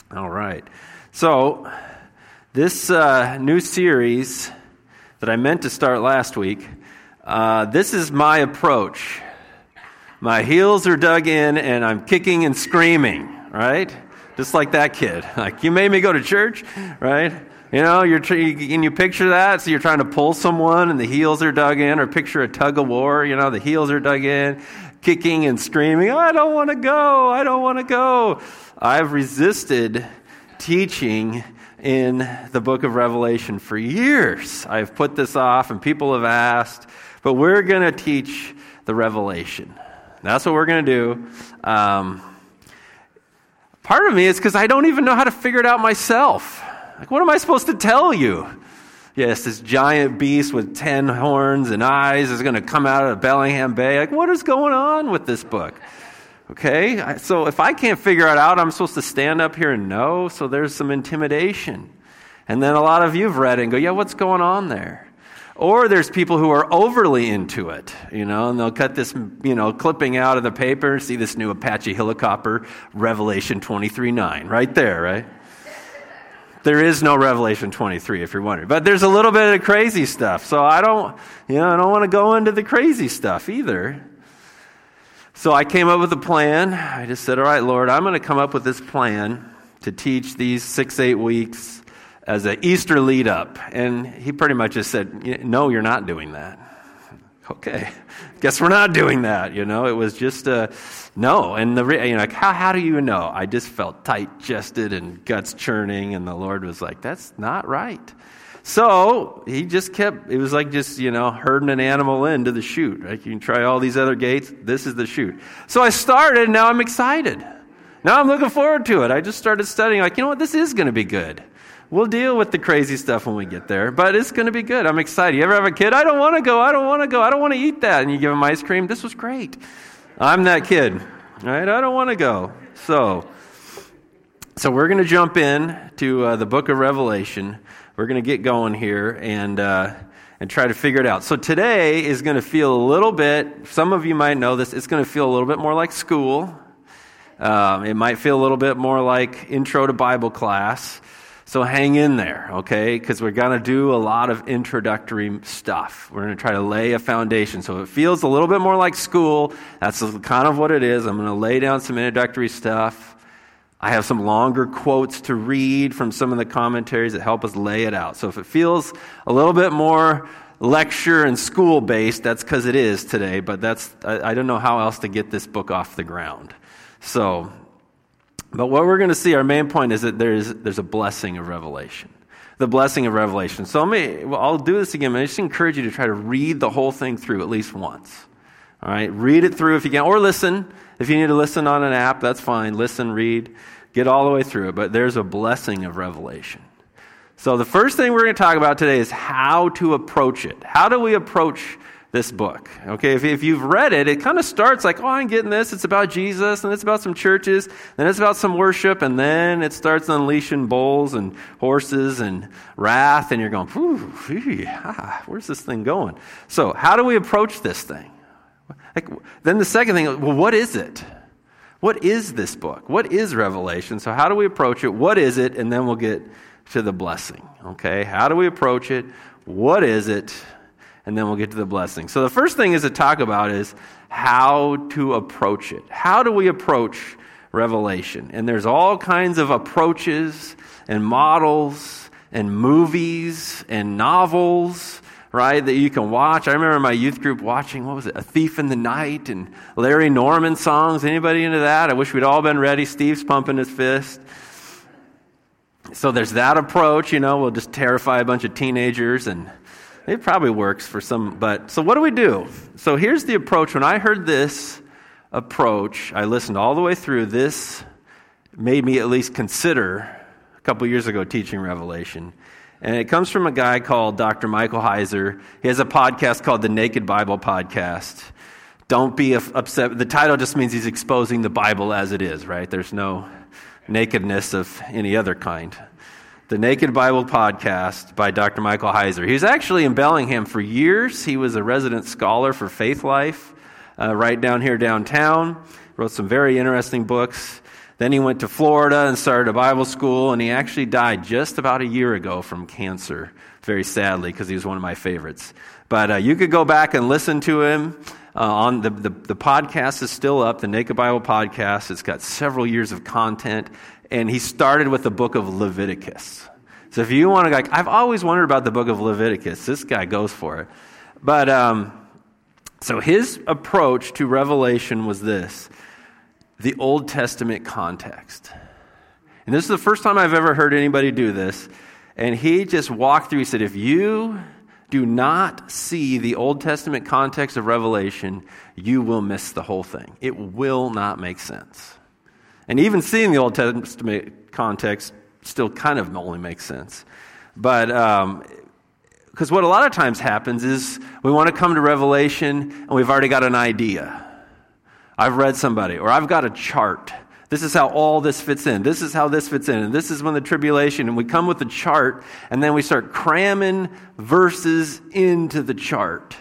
All right. So, this new series that I meant to start last week, this is my approach. My heels are dug in and I'm kicking and screaming, right? Just like that kid. Like, you made me go to church, right? You know, can you picture that? So you're trying to pull someone and the heels are dug in, or picture a tug of war, you know, the heels are dug in, kicking and screaming, I don't want to go, I don't want to go. I've resisted teaching in the book of Revelation for years. I've put this off and people have asked, but we're going to teach the Revelation. That's what we're going to do. Part of me is because I don't even know how to figure it out myself. Like, what am I supposed to tell you? Yes, this giant beast with 10 horns and eyes is going to come out of Bellingham Bay. Like, what is going on with this book? Okay, so if I can't figure it out, I'm supposed to stand up here and know, so there's some intimidation. And then a lot of you have read it and go, yeah, what's going on there? Or there's people who are overly into it, you know, and they'll cut this, you know, clipping out of the paper, see this new Apache helicopter, Revelation 23:9, right there, right? There is no Revelation 23, if you're wondering. But there's a little bit of crazy stuff, so I don't want to go into the crazy stuff either. So I came up with a plan. I just said, all right, Lord, I'm going to come up with this plan to teach these 6-8 weeks as an Easter lead up. And he pretty much just said, no, you're not doing that. Okay, guess we're not doing that. You know, it was just no. And like, how do you know? I just felt tight-chested and guts churning, and the Lord was like, that's not right. So he just kept, it was like just, you know, herding an animal into the chute. Right? You can try all these other gates. This is the chute. So I started, and now I'm excited. Now I'm looking forward to it. I just started studying, like, you know what, this is going to be good. We'll deal with the crazy stuff when we get there, but it's going to be good. I'm excited. You ever have a kid? I don't want to go. I don't want to go. I don't want to eat that. And you give them ice cream. This was great. I'm that kid. Right? I don't want to go. So we're going to jump in to the book of Revelation. We're going to get going here and try to figure it out. So today is going to feel a little bit, some of you might know this, it's going to feel a little bit more like school. It might feel a little bit more like intro to Bible class. So hang in there, okay? Because we're going to do a lot of introductory stuff. We're going to try to lay a foundation. So if it feels a little bit more like school, that's kind of what it is. I'm going to lay down some introductory stuff. I have some longer quotes to read from some of the commentaries that help us lay it out. So if it feels a little bit more lecture and school-based, that's because it is today. But I don't know how else to get this book off the ground. But what we're going to see, our main point is that there's a blessing of Revelation. The blessing of Revelation. So I'll do this again, but I just encourage you to try to read the whole thing through at least once. All right? Read it through if you can, or listen. If you need to listen on an app, that's fine. Listen, read, get all the way through it. But there's a blessing of Revelation. So the first thing we're going to talk about today is how to approach it. How do we approach this book? Okay, if you've read it, it kind of starts like, oh, I'm getting this. It's about Jesus, and it's about some churches, then it's about some worship, and then it starts unleashing bulls and horses and wrath, and you're going, where's this thing going? So how do we approach this thing? Then the second thing, well, what is it? What is this book? What is Revelation? So how do we approach it? What is it? And then we'll get to the blessing. Okay, how do we approach it? What is it? And then we'll get to the blessing. So the first thing is to talk about is how to approach it. How do we approach Revelation? And there's all kinds of approaches and models and movies and novels, right, that you can watch. I remember my youth group watching, what was it, A Thief in the Night and Larry Norman songs. Anybody into that? I wish we'd all been ready. Steve's pumping his fist. So there's that approach, you know, we'll just terrify a bunch of teenagers, and it probably works for some, but so what do we do? So here's the approach. When I heard this approach, I listened all the way through. This made me at least consider a couple years ago teaching Revelation. And it comes from a guy called Dr. Michael Heiser. He has a podcast called the Naked Bible Podcast. Don't be upset. The title just means he's exposing the Bible as it is, right? There's no nakedness of any other kind. The Naked Bible Podcast by Dr. Michael Heiser. He was actually in Bellingham for years. He was a resident scholar for Faith Life right down here downtown. Wrote some very interesting books. Then he went to Florida and started a Bible school, and he actually died just about a year ago from cancer, very sadly, because he was one of my favorites. But you could go back and listen to him. On the podcast is still up, the Naked Bible podcast. It's got several years of content, and he started with the book of Leviticus. So if you want to, I've always wondered about the book of Leviticus. This guy goes for it. But so his approach to Revelation was this: the Old Testament context. And this is the first time I've ever heard anybody do this. And he just walked through. He said, if you do not see the Old Testament context of Revelation, you will miss the whole thing. It will not make sense. And even seeing the Old Testament context still kind of only makes sense. But because what a lot of times happens is we want to come to Revelation and we've already got an idea. I've read somebody, or I've got a chart. This is how all this fits in. This is how this fits in. And this is when the tribulation, and we come with the chart, and then we start cramming verses into the chart.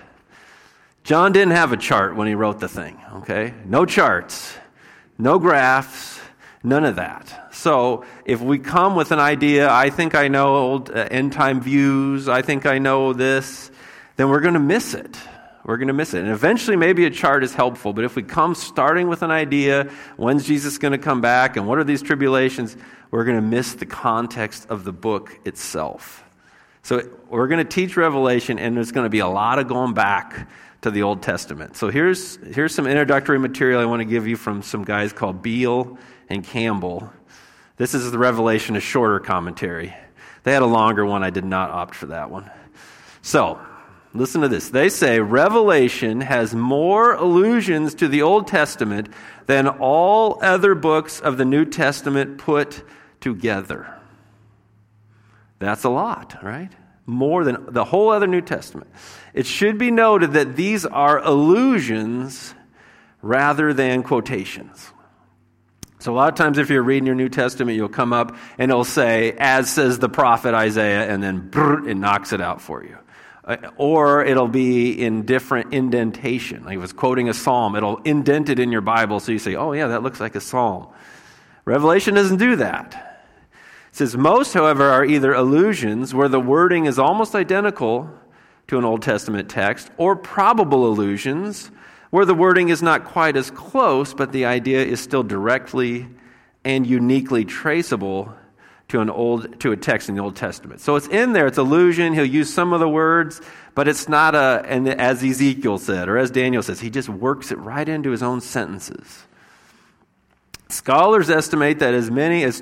John didn't have a chart when he wrote the thing, okay? No charts, no graphs, none of that. So if we come with an idea, I think I know old end-time views, I think I know this, then we're going to miss it. We're going to miss it. And eventually maybe a chart is helpful, but if we come starting with an idea, when's Jesus going to come back and what are these tribulations, we're going to miss the context of the book itself. So we're going to teach Revelation, and there's going to be a lot of going back to the Old Testament. So here's some introductory material I want to give you from some guys called Beale and Campbell. This is the Revelation, a shorter commentary. They had a longer one. I did not opt for that one. So listen to this. They say Revelation has more allusions to the Old Testament than all other books of the New Testament put together. That's a lot, right? More than the whole other New Testament. It should be noted that these are allusions rather than quotations. So a lot of times if you're reading your New Testament, you'll come up and it'll say, as says the prophet Isaiah, and then it knocks it out for you. Or it'll be in different indentation. Like if it's quoting a psalm, it'll indent it in your Bible so you say, oh yeah, that looks like a psalm. Revelation doesn't do that. It says, most, however, are either allusions where the wording is almost identical to an Old Testament text, or probable allusions where the wording is not quite as close, but the idea is still directly and uniquely traceable to a text in the Old Testament. So it's in there, it's allusion, he'll use some of the words, but it's not and as Ezekiel said, or as Daniel says, he just works it right into his own sentences. Scholars estimate that as many as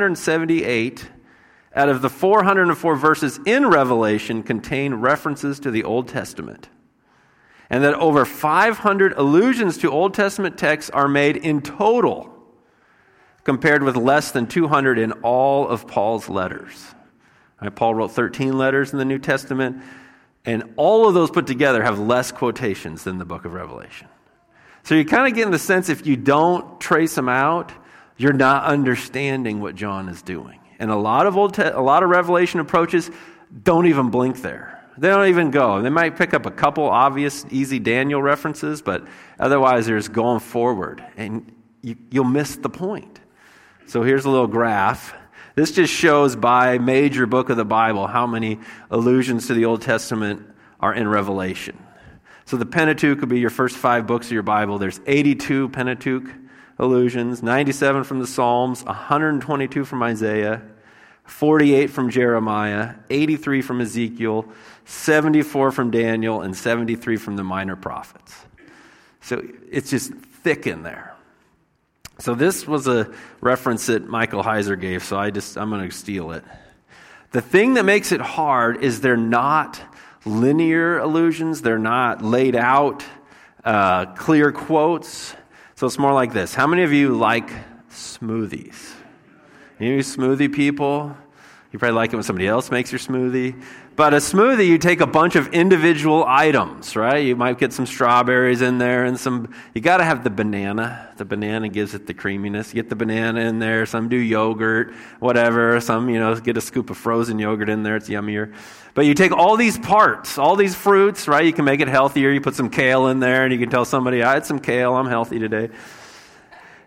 278 out of the 404 verses in Revelation contain references to the Old Testament, and that over 500 allusions to Old Testament texts are made in total, compared with less than 200 in all of Paul's letters. Right, Paul wrote 13 letters in the New Testament, and all of those put together have less quotations than the book of Revelation. So you kind of get in the sense if you don't trace them out, you're not understanding what John is doing. And a lot of Revelation approaches don't even blink there. They don't even go. They might pick up a couple obvious, easy Daniel references, but otherwise they're just going forward, and you'll miss the point. So here's a little graph. This just shows by major book of the Bible how many allusions to the Old Testament are in Revelation. So the Pentateuch would be your first 5 books of your Bible. There's 82 Pentateuch allusions, 97 from the Psalms, 122 from Isaiah, 48 from Jeremiah, 83 from Ezekiel, 74 from Daniel, and 73 from the minor prophets. So it's just thick in there. So this was a reference that Michael Heiser gave, so I'm going to steal it. The thing that makes it hard is they're not linear allusions. They're not laid out clear quotes. So it's more like this. How many of you like smoothies? Any of you smoothie people? You probably like it when somebody else makes your smoothie. But a smoothie, you take a bunch of individual items, right? You might get some strawberries in there and you got to have the banana. The banana gives it the creaminess. You get the banana in there. Some do yogurt, whatever. Some, get a scoop of frozen yogurt in there. It's yummier. But you take all these parts, all these fruits, right? You can make it healthier. You put some kale in there and you can tell somebody, I had some kale. I'm healthy today.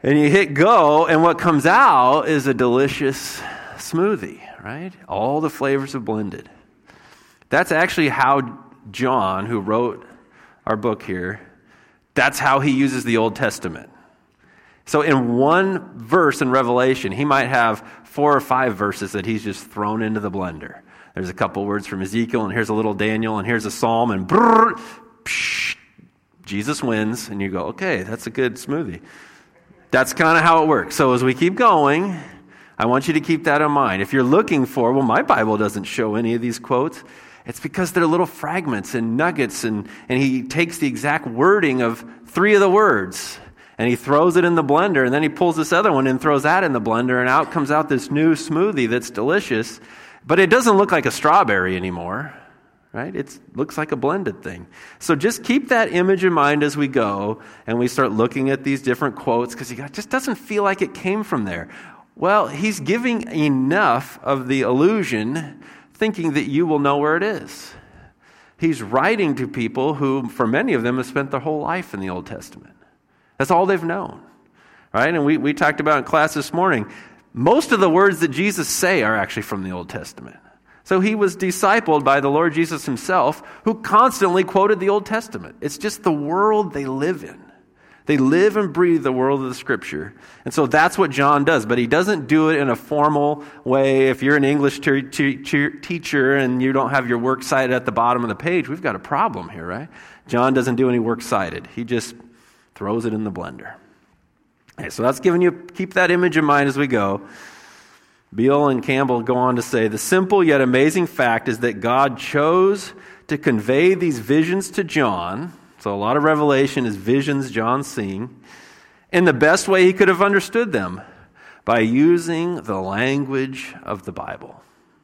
And you hit go, and what comes out is a delicious smoothie, right? All the flavors have blended. That's actually how John, who wrote our book here, that's how he uses the Old Testament. So in one verse in Revelation, he might have 4 or 5 verses that he's just thrown into the blender. There's a couple words from Ezekiel, and here's a little Daniel, and here's a psalm, and brrr, psh, Jesus wins, and you go, okay, that's a good smoothie. That's kind of how it works. So as we keep going, I want you to keep that in mind. If you're looking for, well, my Bible doesn't show any of these quotes, it's because they're little fragments and nuggets, and he takes the exact wording of 3 of the words, and he throws it in the blender, and then he pulls this other one and throws that in the blender, and out comes out this new smoothie that's delicious, but it doesn't look like a strawberry anymore, right? It looks like a blended thing. So just keep that image in mind as we go, and we start looking at these different quotes, because it just doesn't feel like it came from there. Well, he's giving enough of the illusion, thinking that you will know where it is. He's writing to people who, for many of them, have spent their whole life in the Old Testament. That's all they've known, right? And we talked about in class this morning, most of the words that Jesus say are actually from the Old Testament. So he was discipled by the Lord Jesus himself, who constantly quoted the Old Testament. It's just the world they live in. They live and breathe the world of the Scripture. And so that's what John does, but he doesn't do it in a formal way. If you're an English teacher and you don't have your works cited at the bottom of the page, we've got a problem here, right? John doesn't do any works cited. He just throws it in the blender. Okay, so that's giving you, keep that image in mind as we go. Beale and Campbell go on to say, the simple yet amazing fact is that God chose to convey these visions to John. So a lot of Revelation is visions John's seeing in the best way he could have understood them, by using the language of the Bible.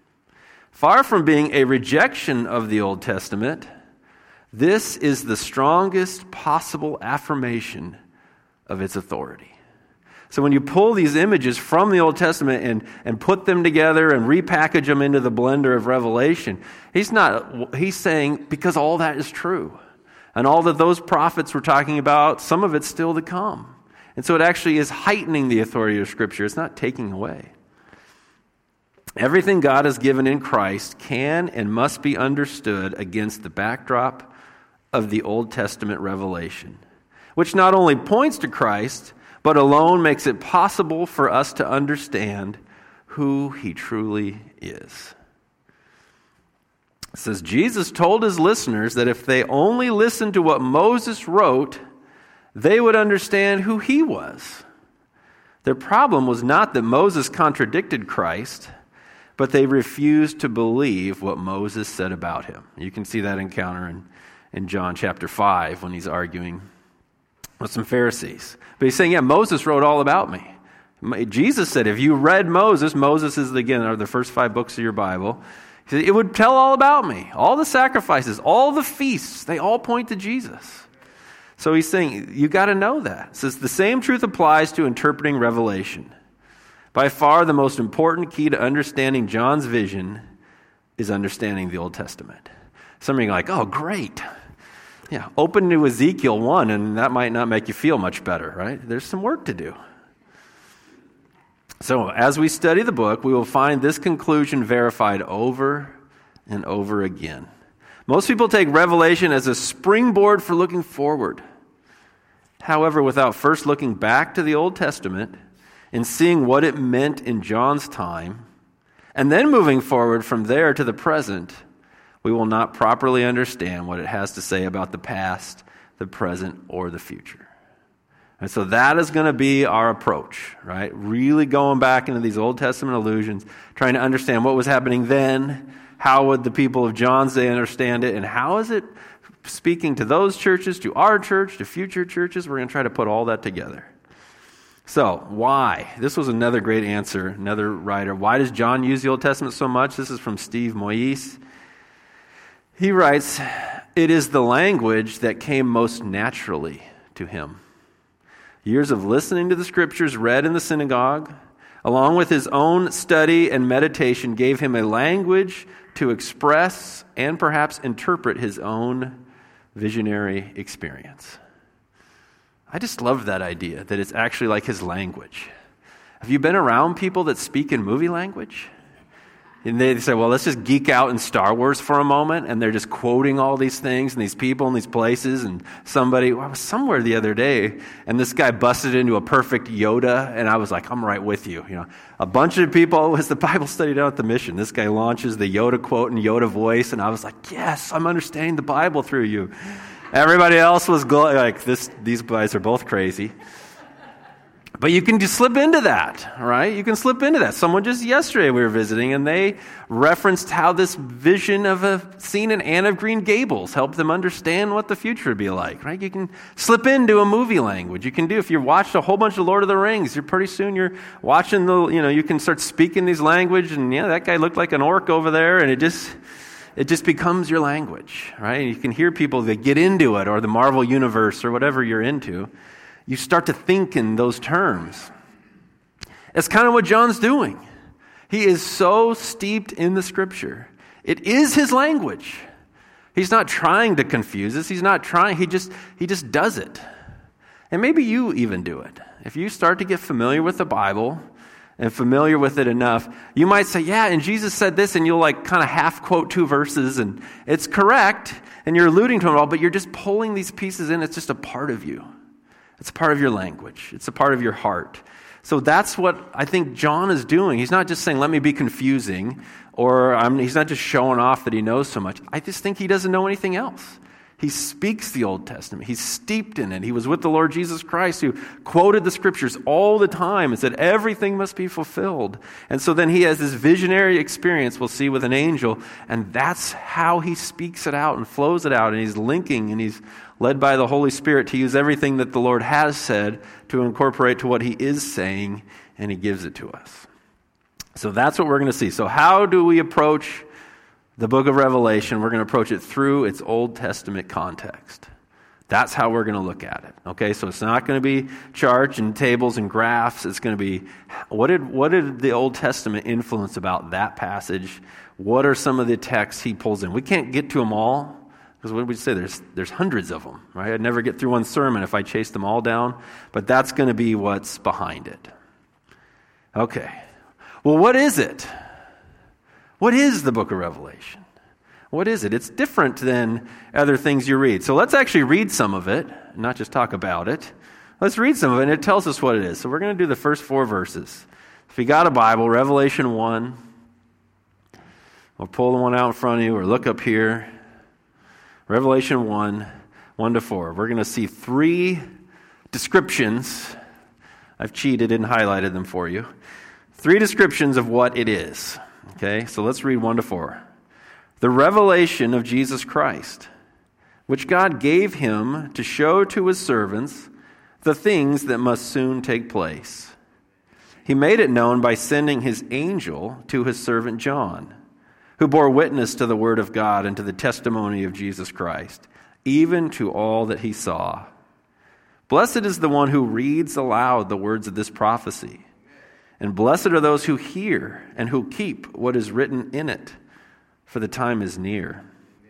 Far from being a rejection of the Old Testament, this is the strongest possible affirmation of its authority. So when you pull these images from the Old Testament and put them together and repackage them into the blender of Revelation, he's saying, because all that is true. And all that those prophets were talking about, some of it's still to come. And so it actually is heightening the authority of Scripture. It's not taking away. Everything God has given in Christ can and must be understood against the backdrop of the Old Testament revelation, which not only points to Christ, but alone makes it possible for us to understand who he truly is. It says, Jesus told his listeners that if they only listened to what Moses wrote, they would understand who he was. Their problem was not that Moses contradicted Christ, but they refused to believe what Moses said about him. You can see that encounter in John chapter 5 when he's arguing with some Pharisees. But he's saying, yeah, Moses wrote all about me. Jesus said, if you read Moses is, again, are the first 5 books of your Bible, he said, it would tell all about me. All the sacrifices, all the feasts, they all point to Jesus. So he's saying, you got to know that. It says, the same truth applies to interpreting Revelation. By far, the most important key to understanding John's vision is understanding the Old Testament. Some of you are like, oh, great. Yeah, open to Ezekiel 1, and that might not make you feel much better, right? There's some work to do. So as we study the book, we will find this conclusion verified over and over again. Most people take Revelation as a springboard for looking forward. However, without first looking back to the Old Testament and seeing what it meant in John's time, and then moving forward from there to the present, we will not properly understand what it has to say about the past, the present, or the future. And so that is going to be our approach, right? Really going back into these Old Testament allusions, trying to understand what was happening then, how would the people of John's day understand it, and how is it speaking to those churches, to our church, to future churches. We're going to try to put all that together. So, why? This was another great answer, another writer. Why does John use the Old Testament so much? This is from Steve Moyes. He writes, it is the language that came most naturally to him. Years of listening to the Scriptures read in the synagogue, along with his own study and meditation, gave him a language to express and perhaps interpret his own visionary experience. I just love that idea, that it's actually like his language. Have you been around people that speak in movie language? And they say, well, let's just geek out in Star Wars for a moment, and they're just quoting all these things and these people and these places, and I was somewhere the other day, and this guy busted into a perfect Yoda, and I was like, I'm right with you. A bunch of people, it was the Bible study down at the mission. This guy launches the Yoda quote in Yoda voice, and I was like, yes, I'm understanding the Bible through you. Everybody else was like, these guys are both crazy. But you can just slip into that, right? You can slip into that. Someone just yesterday we were visiting, and they referenced how this vision of a scene in Anne of Green Gables helped them understand what the future would be like, right? You can slip into a movie language. You can do, if you watched a whole bunch of Lord of the Rings, you're watching you can start speaking these language, and that guy looked like an orc over there, and it just becomes your language, right? And you can hear people that get into it, or the Marvel Universe, or whatever you're into. You start to think in those terms. It's kind of what John's doing. He is so steeped in the Scripture. It is his language. He's not trying to confuse us. He's not trying. He just does it. And maybe you even do it. If you start to get familiar with the Bible and familiar with it enough, you might say, yeah, and Jesus said this, and you'll kind of half quote 2 verses, and it's correct, and you're alluding to it all, but you're just pulling these pieces in. It's just a part of you. It's a part of your language. It's a part of your heart. So that's what I think John is doing. He's not just saying, let me be confusing, or he's not just showing off that he knows so much. I just think he doesn't know anything else. He speaks the Old Testament. He's steeped in it. He was with the Lord Jesus Christ, who quoted the Scriptures all the time and said everything must be fulfilled. And so then he has this visionary experience we'll see with an angel, and that's how he speaks it out and flows it out, and he's linking, and he's led by the Holy Spirit to use everything that the Lord has said to incorporate to what he is saying, and he gives it to us. So that's what we're going to see. So how do we approach the book of Revelation? We're going to approach it through its Old Testament context. That's how we're going to look at it. Okay, so it's not going to be charts and tables and graphs. It's going to be, what did the Old Testament influence about that passage? What are some of the texts he pulls in? We can't get to them all, because what did we say? There's hundreds of them, right? I'd never get through one sermon if I chased them all down, but that's going to be what's behind it. Okay, well, what is it? What is the book of Revelation? What is it? It's different than other things you read. So let's actually read some of it, not just talk about it. Let's read some of it, and it tells us what it is. So we're going to do the first 4 verses. If you got a Bible, Revelation 1, we'll pull the one out in front of you, or look up here. Revelation 1, 1-4. We're going to see 3 descriptions. I've cheated and highlighted them for you. 3 descriptions of what it is. Okay, so let's read 1-4. The revelation of Jesus Christ, which God gave him to show to his servants the things that must soon take place. He made it known by sending his angel to his servant John, who bore witness to the word of God and to the testimony of Jesus Christ, even to all that he saw. Blessed is the one who reads aloud the words of this prophecy, and blessed are those who hear and who keep what is written in it, for the time is near.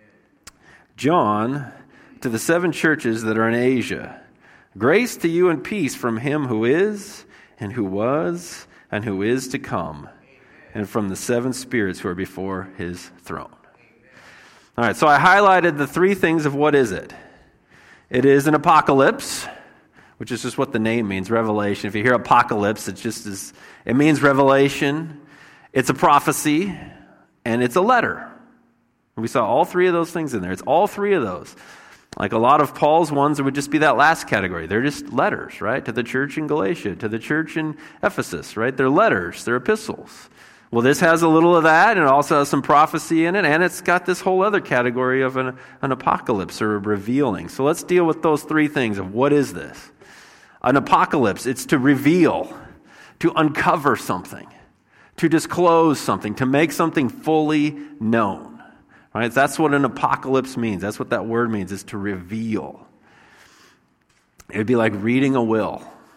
John, to the 7 churches that are in Asia, grace to you and peace from him who is, and who was, and who is to come, and from the 7 spirits who are before his throne. All right, so I highlighted the 3 things of what is it. It is an apocalypse, which is just what the name means, revelation. If you hear apocalypse, it means revelation. It's a prophecy, and it's a letter. We saw all 3 of those things in there. It's all 3 of those. Like a lot of Paul's ones, it would just be that last category. They're just letters, right? To the church in Galatia, to the church in Ephesus, right? They're letters, they're epistles. Well, this has a little of that, and it also has some prophecy in it, and it's got this whole other category of an apocalypse or a revealing. So let's deal with those 3 things of what is this? An apocalypse, it's to reveal, to uncover something, to disclose something, to make something fully known. Right? That's what an apocalypse means. That's what that word means, is to reveal. It would be like reading a will.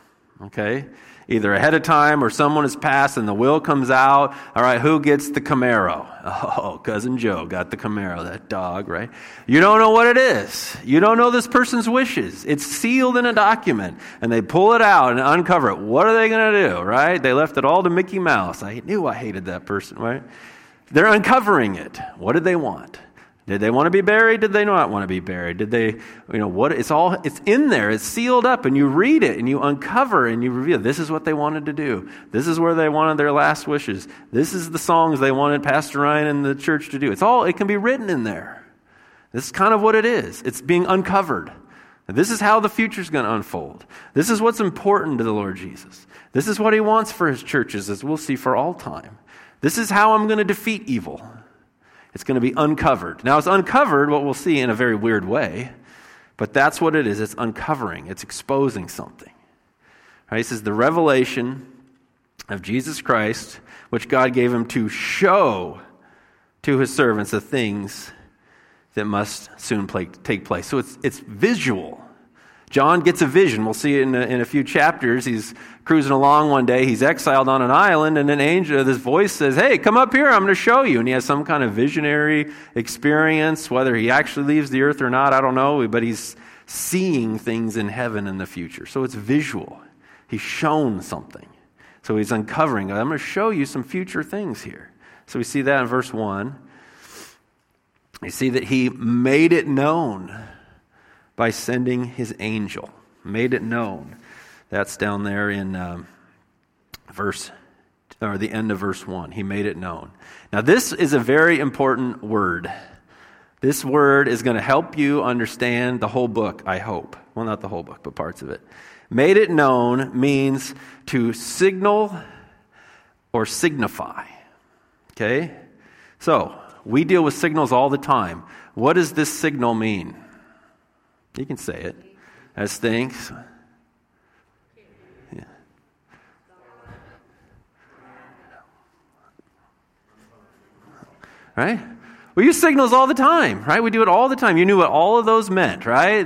okay? Either ahead of time or someone has passed and the will comes out. All right, who gets the Camaro? Oh, Cousin Joe got the Camaro, that dog, right? You don't know what it is. You don't know this person's wishes. It's sealed in a document, and they pull it out and uncover it. What are they going to do, right? They left it all to Mickey Mouse. I knew I hated that person, right? They're uncovering it. What did they want? Did they want to be buried? Did they not want to be buried? Did they, what? It's in there. It's sealed up, and you read it, and you uncover, and you reveal. This is what they wanted to do. This is where they wanted their last wishes. This is the songs they wanted Pastor Ryan and the church to do. It can be written in there. This is kind of what it is. It's being uncovered. This is how the future's going to unfold. This is what's important to the Lord Jesus. This is what he wants for his churches, as we'll see for all time. This is how I'm going to defeat evil. It's going to be uncovered. Now, it's uncovered, what we'll see, in a very weird way, but that's what it is. It's uncovering. It's exposing something. Right? He says the revelation of Jesus Christ, which God gave him to show to his servants the things that must soon take place. So it's visual. John gets a vision. We'll see it in a few chapters. He's cruising along one day. He's exiled on an island, and an angel, this voice says, hey, come up here. I'm going to show you. And he has some kind of visionary experience. Whether he actually leaves the earth or not, I don't know. But he's seeing things in heaven in the future. So it's visual. He's shown something. So he's uncovering. I'm going to show you some future things here. So we see that in verse 1. We see that he made it known by sending his angel. Made it known. That's down there in the end of verse 1. He made it known. Now this is a very important word. This word is going to help you understand the whole book, I hope. Well, not the whole book, but parts of it. Made it known means to signal or signify. Okay? So, we deal with signals all the time. What does this signal mean? You can say it. As things. Yeah. Right? We use signals all the time, right? We do it all the time. You knew what all of those meant, right?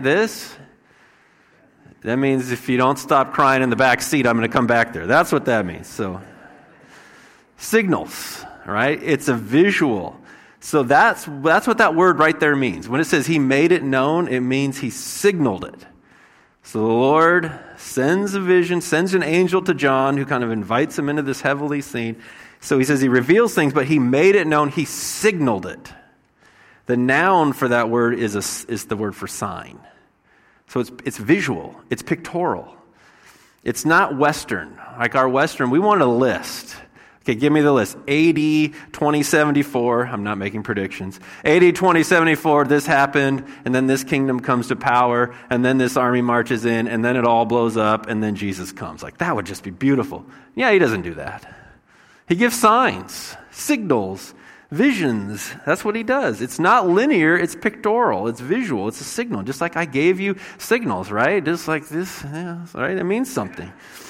That means if you don't stop crying in the back seat, I'm going to come back there. That's what that means. So, signals, right? It's a visual. So that's what that word right there means. When it says he made it known, it means he signaled it. So the Lord sends a vision, sends an angel to John who kind of invites him into this heavenly scene. So he says he reveals things, but he made it known, he signaled it. The noun for that word is the word for sign. So it's visual, it's pictorial. It's not Western. Like our Western, we want a list. Okay, give me the list. AD 2074, I'm not making predictions. AD 2074, this happened, and then this kingdom comes to power, and then this army marches in, and then it all blows up, and then Jesus comes. Like, that would just be beautiful. Yeah, he doesn't do that. He gives signs, signals, visions. That's what he does. It's not linear, it's pictorial, it's visual, it's a signal. Just like I gave you signals, right? Just like this, yeah, right? It means something.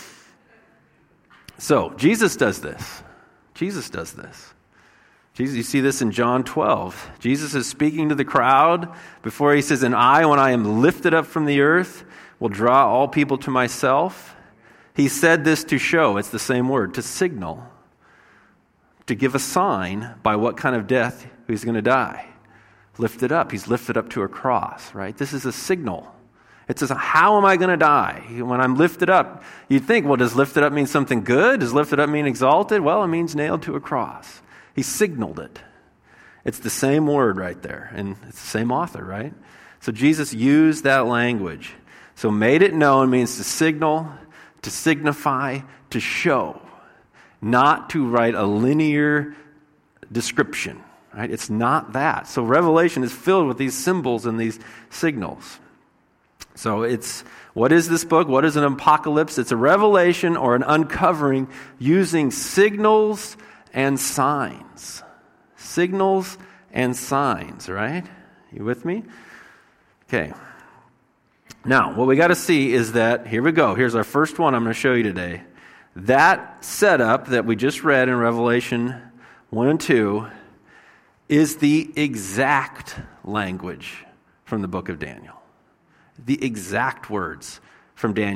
So, Jesus does this. Jesus does this. You see this in John 12. Jesus is speaking to the crowd before he says, and I, when I am lifted up from the earth, will draw all people to myself. He said this to show, it's the same word, to signal, to give a sign by what kind of death he's going to die. Lifted up. He's lifted up to a cross, right? This is a signal. It says, how am I going to die? When I'm lifted up, you'd think, well, does lifted up mean something good? Does lifted up mean exalted? Well, it means nailed to a cross. He signaled it. It's the same word right there, and it's the same author, right? So Jesus used that language. So made it known means to signal, to signify, to show, not to write a linear description, right? It's not that. So Revelation is filled with these symbols and these signals. So what is this book? What is an apocalypse? It's a revelation or an uncovering using signals and signs. Signals and signs, right? You with me? Okay. Now, what we got to see is that, here we go. Here's our first one I'm going to show you today. That setup that we just read in Revelation 1 and 2 is the exact language from the book of Daniel. The exact words from Daniel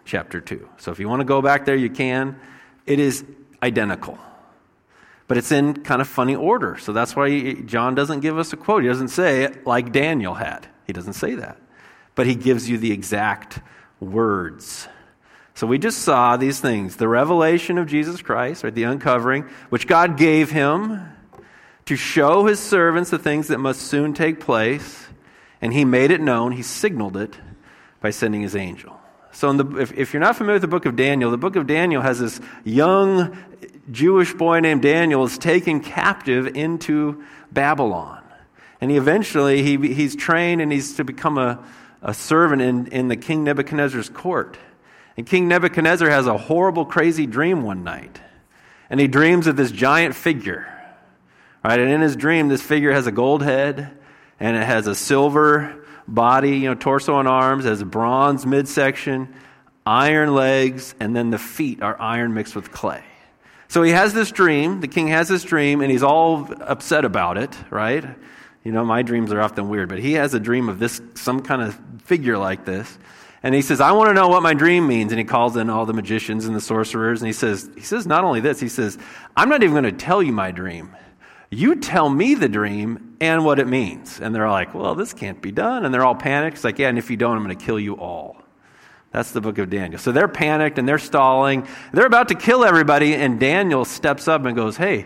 chapter 2. So if you want to go back there, you can. It is identical. But it's in kind of funny order. So that's why John doesn't give us a quote. He doesn't say it like Daniel had. He doesn't say that. But he gives you the exact words. So we just saw these things. The revelation of Jesus Christ, right, the uncovering, which God gave him to show his servants the things that must soon take place. And he made it known. He signaled it by sending his angel. So if you're not familiar with the book of Daniel has this young Jewish boy named Daniel is taken captive into Babylon. And he's trained and he's to become a servant in the King Nebuchadnezzar's court. And King Nebuchadnezzar has a horrible, crazy dream one night. And he dreams of this giant figure. Right? And in his dream, this figure has a gold head and it has a silver body, torso and arms, has a bronze midsection, iron legs, and then the feet are iron mixed with clay. So he has this dream, the king has this dream, and he's all upset about it, right? My dreams are often weird, but he has a dream of this, some kind of figure like this. And he says, I want to know what my dream means. And he calls in all the magicians and the sorcerers, and he says not only this, he says, I'm not even going to tell you my dream. You tell me the dream and what it means. And they're like, well, this can't be done. And they're all panicked. It's like, yeah, and if you don't, I'm going to kill you all. That's the book of Daniel. So they're panicked and they're stalling. They're about to kill everybody. And Daniel steps up and goes, hey,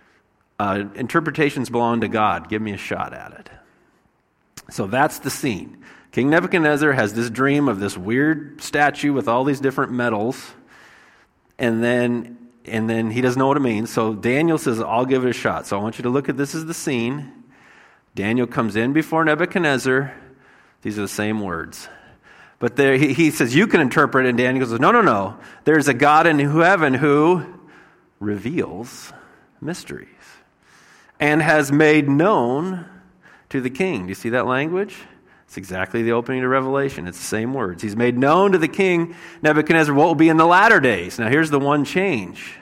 interpretations belong to God. Give me a shot at it. So that's the scene. King Nebuchadnezzar has this dream of this weird statue with all these different metals. And then he doesn't know what it means. So Daniel says, I'll give it a shot. So I want you to look at this as the scene. Daniel comes in before Nebuchadnezzar. These are the same words. But there, he says, you can interpret it. And Daniel goes, no. There's a God in heaven who reveals mysteries and has made known to the king. Do you see that language? It's exactly the opening to Revelation. It's the same words. He's made known to the king Nebuchadnezzar what will be in the latter days. Now here's the one change.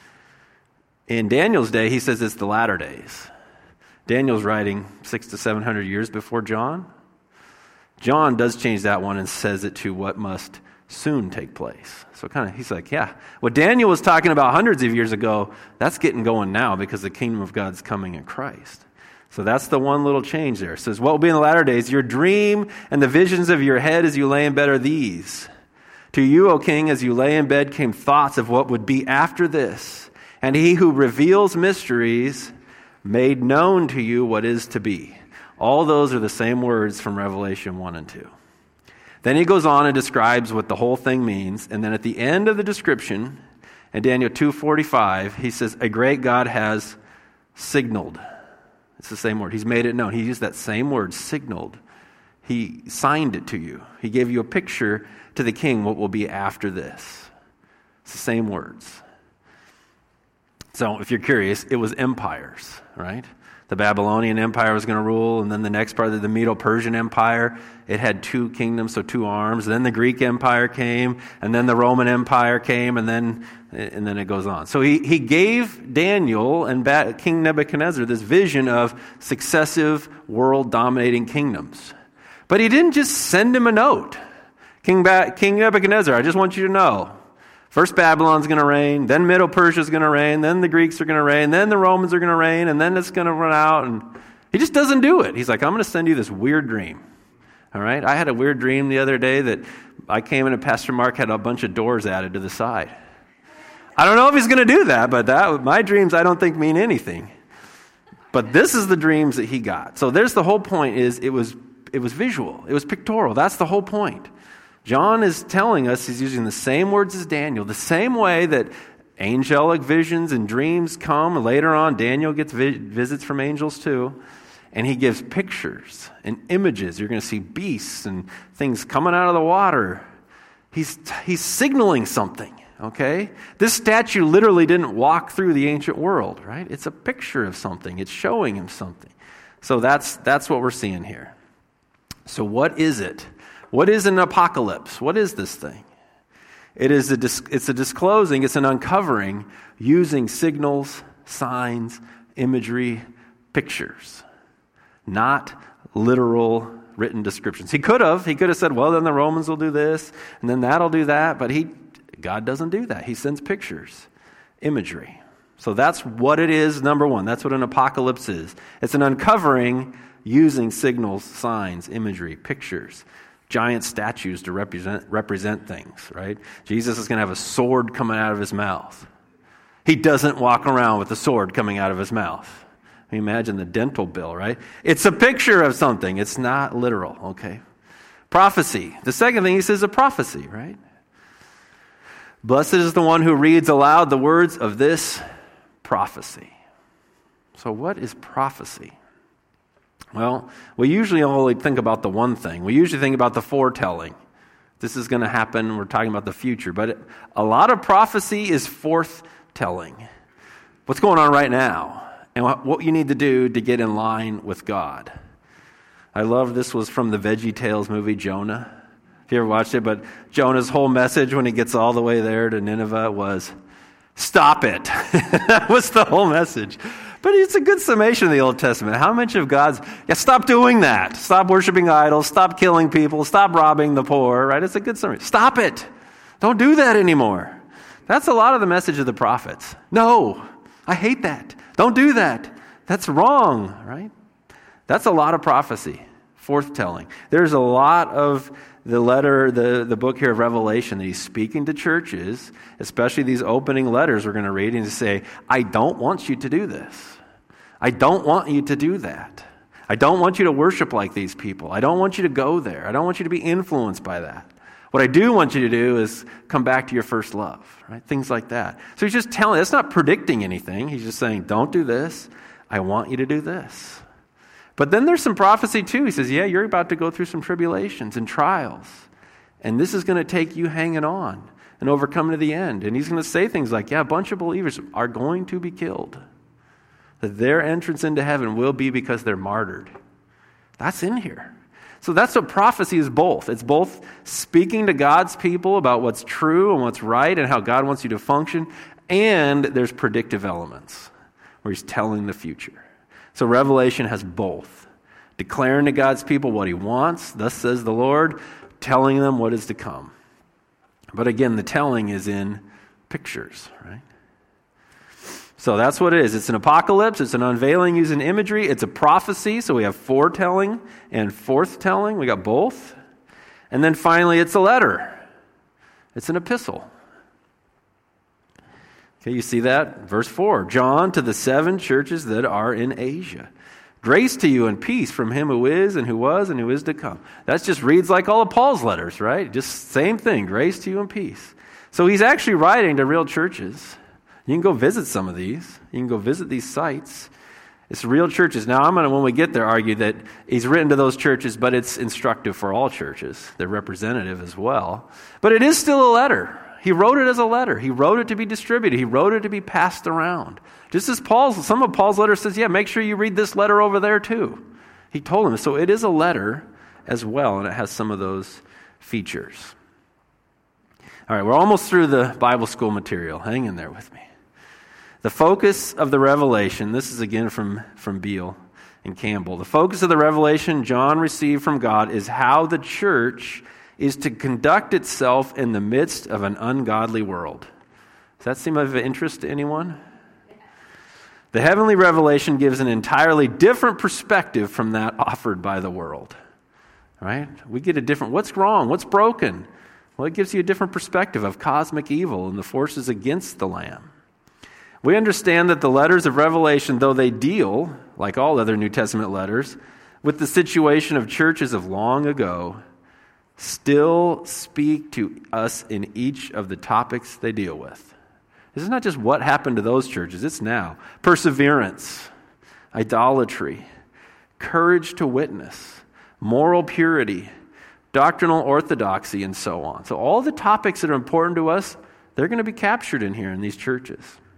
In Daniel's day, he says it's the latter days. Daniel's writing 600 to 700 years before John. John does change that one and says it to what must soon take place. So he's like, yeah, what Daniel was talking about hundreds of years ago, that's getting going now because the kingdom of God's coming in Christ. So that's the one little change there. It says, what will be in the latter days? Your dream and the visions of your head as you lay in bed are these. To you, O king, as you lay in bed came thoughts of what would be after this. And he who reveals mysteries made known to you what is to be. All those are the same words from Revelation 1 and 2. Then he goes on and describes what the whole thing means. And then at the end of the description, in Daniel 2:45, he says, a great God has signaled. It's the same word. He's made it known. He used that same word, signaled. He signed it to you. He gave you a picture to the king what will be after this. It's the same words. So if you're curious, it was empires, right? The Babylonian Empire was going to rule, and then the next part of the Medo-Persian Empire, it had two kingdoms, so two arms. Then the Greek Empire came, and then the Roman Empire came, and then it goes on. So he gave Daniel and King Nebuchadnezzar this vision of successive world-dominating kingdoms. But he didn't just send him a note. King Nebuchadnezzar, I just want you to know, first Babylon's going to reign, then Medo-Persia's going to reign, then the Greeks are going to reign, then the Romans are going to reign, and then it's going to run out. And he just doesn't do it. He's like, I'm going to send you this weird dream. All right? I had a weird dream the other day that I came in and Pastor Mark had a bunch of doors added to the side. I don't know if he's going to do that, but my dreams I don't think mean anything. But this is the dreams that he got. So there's the whole point is it was visual. It was pictorial. That's the whole point. John is telling us he's using the same words as Daniel, the same way that angelic visions and dreams come. Later on, Daniel gets visits from angels too. And he gives pictures and images. You're going to see beasts and things coming out of the water. He's signaling something, okay? This statue literally didn't walk through the ancient world, right? It's a picture of something. It's showing him something. So that's what we're seeing here. So what is it? What is an apocalypse? What is this thing? It's a disclosing, it's an uncovering using signals, signs, imagery, pictures. Not literal written descriptions. He could have said, well, then the Romans will do this, and then that'll do that, but God doesn't do that. He sends pictures, imagery. So that's what it is, number one. That's what an apocalypse is. It's an uncovering using signals, signs, imagery, pictures, giant statues to represent things, right? Jesus is going to have a sword coming out of his mouth. He doesn't walk around with a sword coming out of his mouth. I mean, imagine the dental bill, right? It's a picture of something. It's not literal, okay? Prophecy. The second thing he says is a prophecy, right? Blessed is the one who reads aloud the words of this prophecy. So what is prophecy? Well, we usually only think about the one thing. We usually think about the foretelling. This is going to happen. We're talking about the future. But a lot of prophecy is forthtelling. What's going on right now and what you need to do to get in line with God. I love this was from the VeggieTales movie Jonah. If you ever watched it, but Jonah's whole message when he gets all the way there to Nineveh was, stop it. That was the whole message. But it's a good summation of the Old Testament. How much of God's, stop doing that. Stop worshiping idols. Stop killing people. Stop robbing the poor, right? It's a good summary. Stop it. Don't do that anymore. That's a lot of the message of the prophets. No, I hate that. Don't do that. That's wrong, right? That's a lot of prophecy, forthtelling. There's a lot of the letter, the book here of Revelation that he's speaking to churches, especially these opening letters we're going to read, and to say, I don't want you to do this. I don't want you to do that. I don't want you to worship like these people. I don't want you to go there. I don't want you to be influenced by that. What I do want you to do is come back to your first love, right? Things like that. So he's just telling, it's not predicting anything. He's just saying, don't do this. I want you to do this. But then there's some prophecy too. He says, you're about to go through some tribulations and trials. And this is going to take you hanging on and overcoming to the end. And he's going to say things like, a bunch of believers are going to be killed. That their entrance into heaven will be because they're martyred. That's in here. So that's what prophecy is both. It's both speaking to God's people about what's true and what's right and how God wants you to function. And there's predictive elements where he's telling the future. So Revelation has both. Declaring to God's people what he wants, thus says the Lord, telling them what is to come. But again, the telling is in pictures, right? So that's what it is. It's an apocalypse. It's an unveiling using imagery. It's a prophecy. So we have foretelling and forthtelling. We got both. And then finally, it's a letter. It's an epistle. Okay, you see that? Verse 4. John, to the 7 churches that are in Asia. Grace to you and peace from him who is and who was and who is to come. That just reads like all of Paul's letters, right? Just same thing. Grace to you and peace. So he's actually writing to real churches. You can go visit some of these. You can go visit these sites. It's real churches. Now, I'm going to, when we get there, argue that he's written to those churches, but it's instructive for all churches. They're representative as well. But it is still a letter. He wrote it as a letter. He wrote it to be distributed. He wrote it to be passed around. Just as some of Paul's letters says, make sure you read this letter over there too. He told him. So it is a letter as well, and it has some of those features. All right, we're almost through the Bible school material. Hang in there with me. The focus of the revelation, this is again from Beale and Campbell. The focus of the revelation John received from God is how the church is to conduct itself in the midst of an ungodly world. Does that seem of interest to anyone? The heavenly revelation gives an entirely different perspective from that offered by the world. Right? We get a different, what's wrong? What's broken? Well, it gives you a different perspective of cosmic evil and the forces against the Lamb. We understand that the letters of Revelation, though they deal, like all other New Testament letters, with the situation of churches of long ago, still speak to us in each of the topics they deal with. This is not just what happened to those churches, it's now. Perseverance, idolatry, courage to witness, moral purity, doctrinal orthodoxy, and so on. So all the topics that are important to us, they're going to be captured in here in these churches.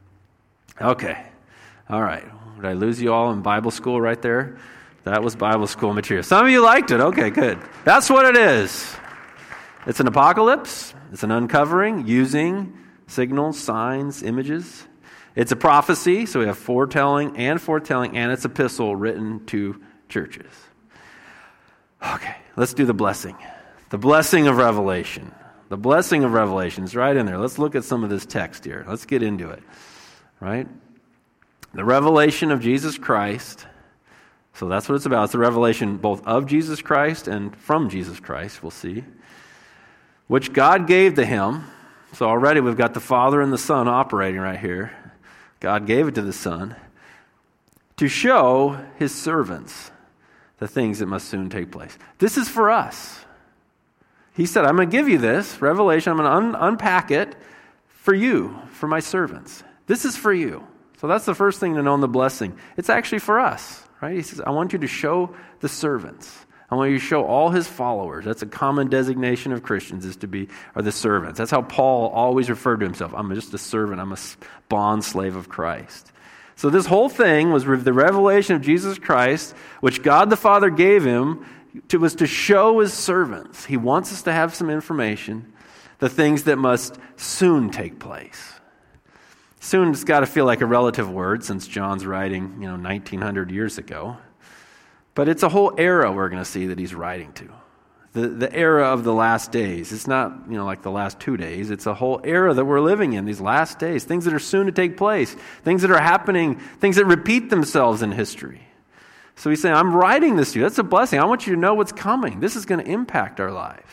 Okay. All right. Did I lose you all in Bible school right there? That was Bible school material. Some of you liked it. Okay, good. That's what it is. It's an apocalypse. It's an uncovering using signals, signs, images. It's a prophecy, so we have foretelling, and it's epistle written to churches. Okay, let's do the blessing. The blessing of Revelation. The blessing of Revelation is right in there. Let's look at some of this text here. Let's get into it. Right? The revelation of Jesus Christ. So that's what it's about. It's the revelation both of Jesus Christ and from Jesus Christ, we'll see. Which God gave to him. So already we've got the Father and the Son operating right here. God gave it to the Son to show his servants the things that must soon take place. This is for us. He said, I'm going to give you this revelation. I'm going to unpack it for you, for my servants. This is for you. So that's the first thing to know in the blessing. It's actually for us, right? He says, I want you to show the servants. I want you to show all his followers. That's a common designation of Christians, is to be, are the servants. That's how Paul always referred to himself. I'm just a servant. I'm a bond slave of Christ. So this whole thing was the revelation of Jesus Christ, which God the Father gave him, was to show his servants. He wants us to have some information, the things that must soon take place. Soon's got to feel like a relative word since John's writing, 1900 years ago. But it's a whole era we're going to see that he's writing to. The era of the last days. It's not, like the last 2 days. It's a whole era that we're living in, these last days. Things that are soon to take place. Things that are happening. Things that repeat themselves in history. So he's saying, I'm writing this to you. That's a blessing. I want you to know what's coming. This is going to impact our lives.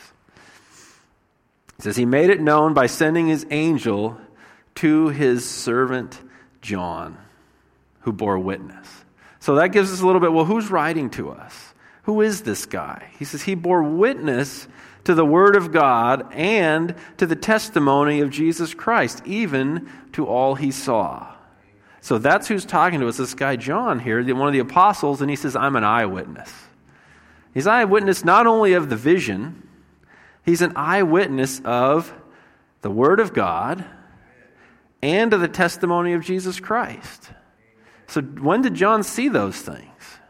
He says, he made it known by sending his angel to his servant John, who bore witness. So that gives us a little bit, well, who's writing to us? Who is this guy? He says he bore witness to the word of God and to the testimony of Jesus Christ, even to all he saw. So that's who's talking to us, this guy John here, one of the apostles, and he says, I'm an eyewitness. He's an eyewitness not only of the vision, he's an eyewitness of the word of God and of the testimony of Jesus Christ. So when did John see those things?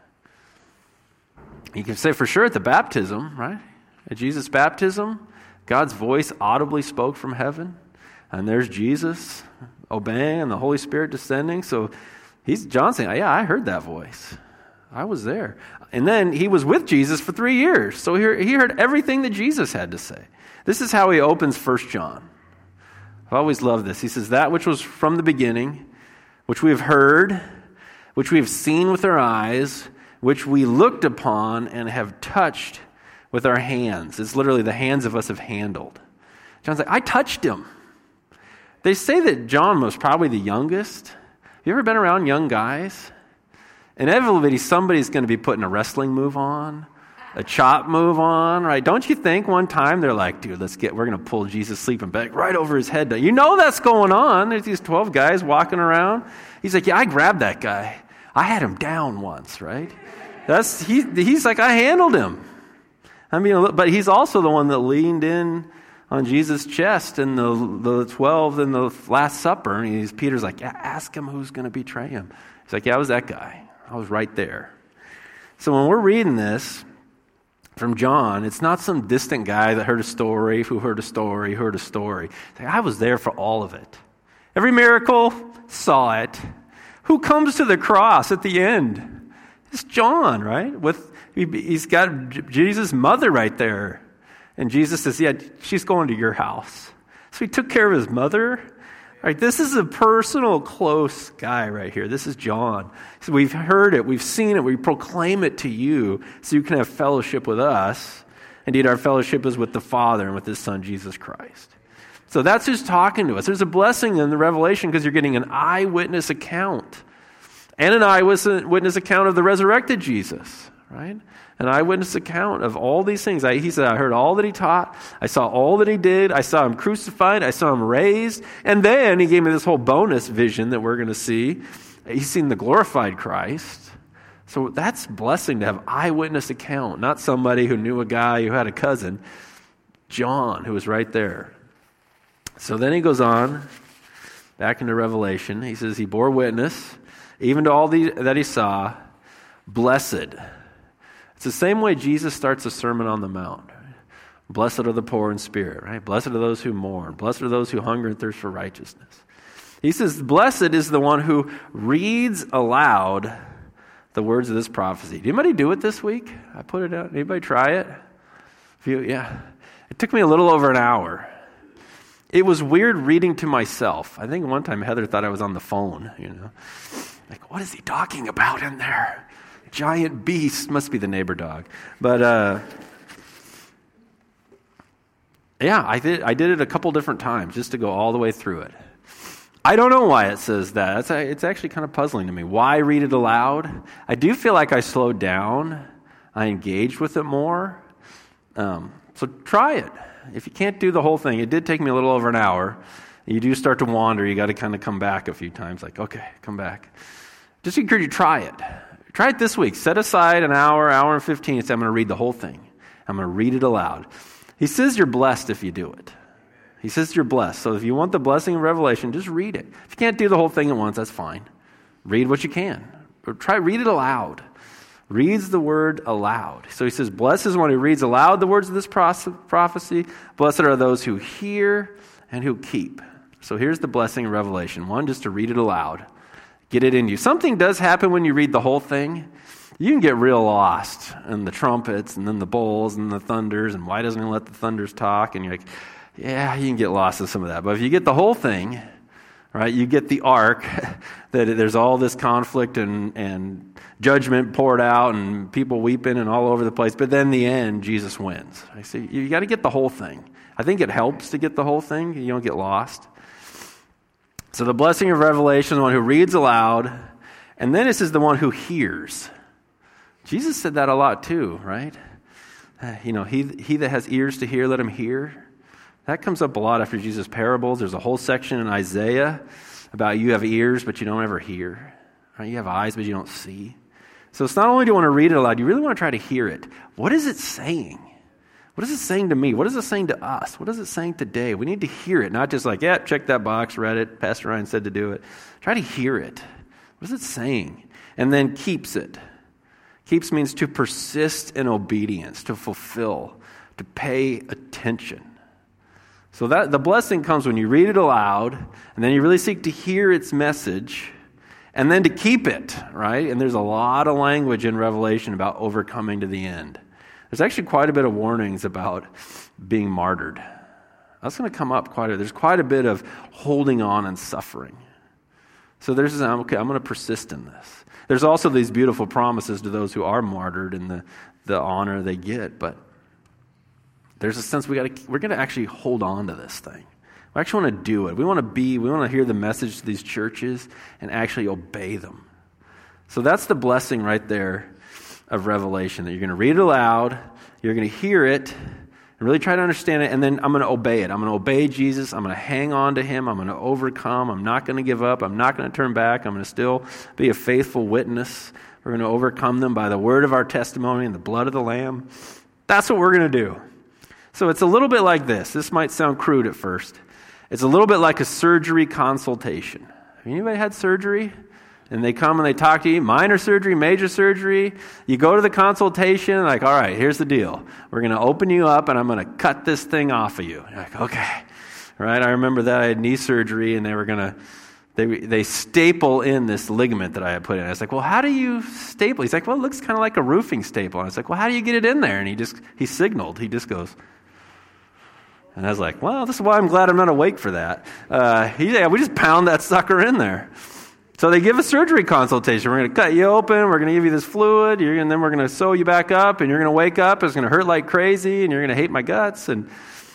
You can say for sure at the baptism, right? At Jesus' baptism, God's voice audibly spoke from heaven, and there's Jesus obeying and the Holy Spirit descending. So John's saying, yeah, I heard that voice. I was there. And then he was with Jesus for 3 years. So he heard everything that Jesus had to say. This is how he opens 1 John. I've always loved this. He says, that which was from the beginning, which we have heard, which we have seen with our eyes, which we looked upon and have touched with our hands. It's literally the hands of us have handled. John's like, I touched him. They say that John was probably the youngest. Have you ever been around young guys? Inevitably, somebody's going to be putting a wrestling move on, a chop move on, right? Don't you think one time they're like, dude, we're going to pull Jesus' sleeping bag right over his head. You know that's going on. There's these 12 guys walking around. He's like, yeah, I grabbed that guy. I had him down once, right? He's like, I handled him. But he's also the one that leaned in on Jesus' chest in the 12 in the Last Supper. And Peter's like, yeah, ask him who's going to betray him. He's like, yeah, I was that guy. I was right there. So when we're reading this from John, it's not some distant guy that heard a story, who heard a story, who heard a story. It's like, I was there for all of it. Every miracle, saw it. Who comes to the cross at the end? It's John, right? He's got Jesus' mother right there. And Jesus says, yeah, she's going to your house. So he took care of his mother. Right, this is a personal, close guy right here. This is John. So we've heard it. We've seen it. We proclaim it to you so you can have fellowship with us. Indeed, our fellowship is with the Father and with his Son, Jesus Christ. So that's who's talking to us. There's a blessing in the revelation because you're getting an eyewitness account and an eyewitness account of the resurrected Jesus, right? An eyewitness account of all these things. He said, I heard all that he taught. I saw all that he did. I saw him crucified. I saw him raised. And then he gave me this whole bonus vision that we're going to see. He's seen the glorified Christ. So that's blessing to have eyewitness account, not somebody who knew a guy who had a cousin. John, who was right there. So then he goes on, back into Revelation. He says he bore witness, even to all that he saw. Blessed. It's the same way Jesus starts the Sermon on the Mount. Right? Blessed are the poor in spirit, right? Blessed are those who mourn. Blessed are those who hunger and thirst for righteousness. He says, blessed is the one who reads aloud the words of this prophecy. Did anybody do it this week? I put it out. Anybody try it? Yeah. It took me a little over an hour. It was weird reading to myself. I think one time Heather thought I was on the phone, Like, what is he talking about in there? Giant beast. Must be the neighbor dog. But, yeah, I did it a couple different times just to go all the way through it. I don't know why it says that. It's actually kind of puzzling to me. Why read it aloud? I do feel like I slowed down. I engaged with it more. So try it. If you can't do the whole thing, it did take me a little over an hour. You do start to wander. You got to kind of come back a few times. Like, okay, come back. Just encourage you to try it. Try it this week. Set aside an hour and 15. And say, I'm going to read the whole thing. I'm going to read it aloud. He says you're blessed if you do it. He says you're blessed. So if you want the blessing of Revelation, just read it. If you can't do the whole thing at once, that's fine. Read what you can. Or read it aloud. Reads the word aloud. So he says, blessed is one who reads aloud the words of this prophecy. Blessed are those who hear and who keep. So here's the blessing of Revelation. One, just to read it aloud. Get it in you. Something does happen when you read the whole thing. You can get real lost in the trumpets and then the bowls and the thunders and why doesn't he let the thunders talk? And you're like, yeah, you can get lost in some of that. But if you get the whole thing, right, you get the arc, that there's all this conflict and judgment poured out and people weeping and all over the place. But then in the end, Jesus wins. I see. You got to get the whole thing. I think it helps to get the whole thing. You don't get lost. So the blessing of Revelation, the one who reads aloud, and then it says the one who hears. Jesus said that a lot too, right? He that has ears to hear, let him hear. That comes up a lot after Jesus' parables. There's a whole section in Isaiah about you have ears, but you don't ever hear. Right? You have eyes, but you don't see. So it's not only do you want to read it aloud, you really want to try to hear it. What is it saying? What is it saying to me? What is it saying to us? What is it saying today? We need to hear it, not just like, yeah, check that box, read it, Pastor Ryan said to do it. Try to hear it. What is it saying? And then keeps it. Keeps means to persist in obedience, to fulfill, to pay attention. So that the blessing comes when you read it aloud, and then you really seek to hear its message, and then to keep it, right? And there's a lot of language in Revelation about overcoming to the end. There's actually quite a bit of warnings about being martyred. That's going to come up quite a bit. There's quite a bit of holding on and suffering. So there's, okay, I'm going to persist in this. There's also these beautiful promises to those who are martyred and the honor they get, but there's a sense we're going to actually hold on to this thing. We actually want to do it. We want to hear the message to these churches and actually obey them. So that's the blessing right there of Revelation, that you're going to read it aloud, you're going to hear it, and really try to understand it, and then I'm going to obey it. I'm going to obey Jesus. I'm going to hang on to him. I'm going to overcome. I'm not going to give up. I'm not going to turn back. I'm going to still be a faithful witness. We're going to overcome them by the word of our testimony and the blood of the Lamb. That's what we're going to do. So it's a little bit like this. This might sound crude at first. It's a little bit like a surgery consultation. Have anybody had surgery? And they come and they talk to you, minor surgery, major surgery. You go to the consultation, like, all right, here's the deal. We're going to open you up and I'm going to cut this thing off of you. You're like, okay. Right? I remember that I had knee surgery and they were going to, they staple in this ligament that I had put in. I was like, well, how do you staple? He's like, well, it looks kind of like a roofing staple. And I was like, well, how do you get it in there? And he signaled. He just goes. And I was like, well, this is why I'm glad I'm not awake for that. We just pound that sucker in there. So they give a surgery consultation. We're going to cut you open. We're going to give you this fluid. And then we're going to sew you back up. And you're going to wake up. It's going to hurt like crazy. And you're going to hate my guts. And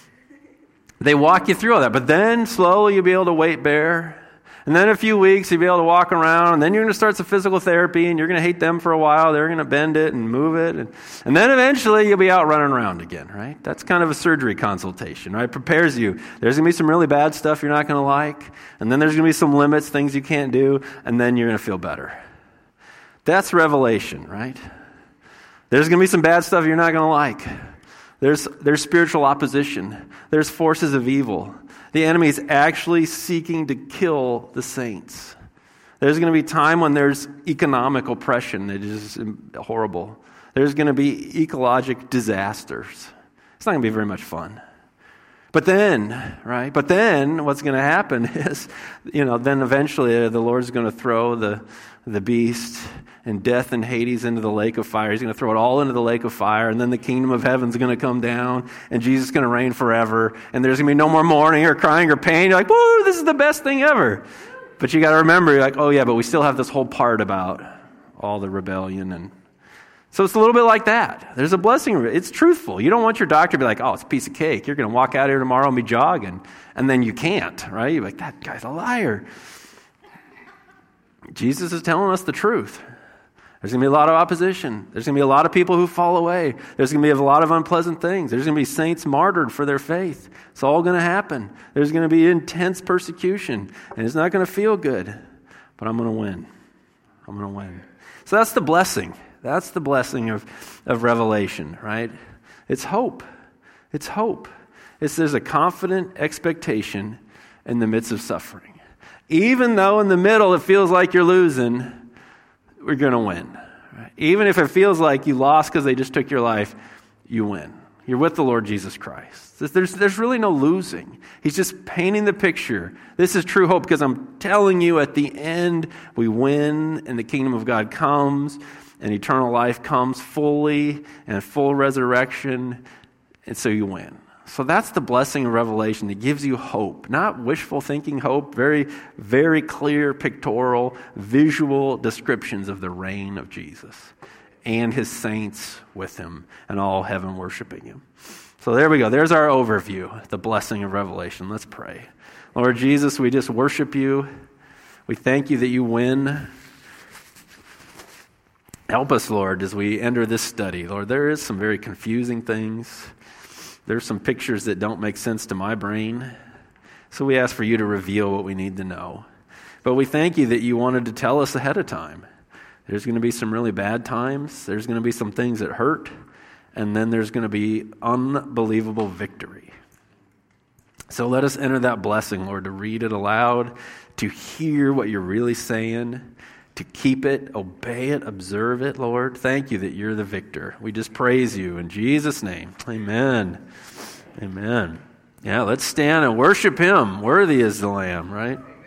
they walk you through all that. But then slowly you'll be able to weight bear. And then in a few weeks you'll be able to walk around. And then you're going to start some physical therapy. And you're going to hate them for a while. They're going to bend it and move it. And then eventually you'll be out running around again, right? That's kind of a surgery consultation, right? It prepares you. There's going to be some really bad stuff you're not going to like. And then there's going to be some limits, things you can't do. And then you're going to feel better. That's Revelation, right? There's going to be some bad stuff you're not going to like. There's spiritual opposition. There's forces of evil. The enemy is actually seeking to kill the saints. There's going to be time when there's economic oppression that is horrible. There's going to be ecologic disasters. It's not going to be very much fun. But then, right? But then what's going to happen is, then eventually the Lord's going to throw the beast and death and Hades into the lake of fire. He's going to throw it all into the lake of fire, and then the kingdom of heaven's going to come down, and Jesus is going to reign forever, and there's going to be no more mourning or crying or pain. You're like, woo, this is the best thing ever. But you got to remember, you're like, oh yeah, but we still have this whole part about all the rebellion. And so it's a little bit like that. There's a blessing. It's truthful. You don't want your doctor to be like, oh, it's a piece of cake. You're going to walk out here tomorrow and be jogging. And then you can't, right? You're like, that guy's a liar. Jesus is telling us the truth. There's going to be a lot of opposition. There's going to be a lot of people who fall away. There's going to be a lot of unpleasant things. There's going to be saints martyred for their faith. It's all going to happen. There's going to be intense persecution, and it's not going to feel good. But I'm going to win. I'm going to win. So that's the blessing. That's the blessing of Revelation, right? It's hope. It's hope. There's a confident expectation in the midst of suffering. Even though in the middle it feels like you're losing, we're going to win. Right? Even if it feels like you lost because they just took your life, you win. You're with the Lord Jesus Christ. There's really no losing. He's just painting the picture. This is true hope because I'm telling you at the end, we win and the kingdom of God comes and eternal life comes fully and full resurrection, and so you win. So that's the blessing of Revelation that gives you hope, not wishful thinking hope, very, very clear pictorial, visual descriptions of the reign of Jesus and his saints with him and all heaven worshiping him. So there we go. There's our overview, the blessing of Revelation. Let's pray. Lord Jesus, we just worship you. We thank you that you win. Help us, Lord, as we enter this study. Lord, there is some very confusing things. There's some pictures that don't make sense to my brain. So we ask for you to reveal what we need to know. But we thank you that you wanted to tell us ahead of time. There's going to be some really bad times. There's going to be some things that hurt. And then there's going to be unbelievable victory. So let us enter that blessing, Lord, to read it aloud, to hear what you're really saying, to keep it, obey it, observe it, Lord. Thank you that you're the victor. We just praise you in Jesus' name. Amen. Amen. Yeah, let's stand and worship him. Worthy is the Lamb, right?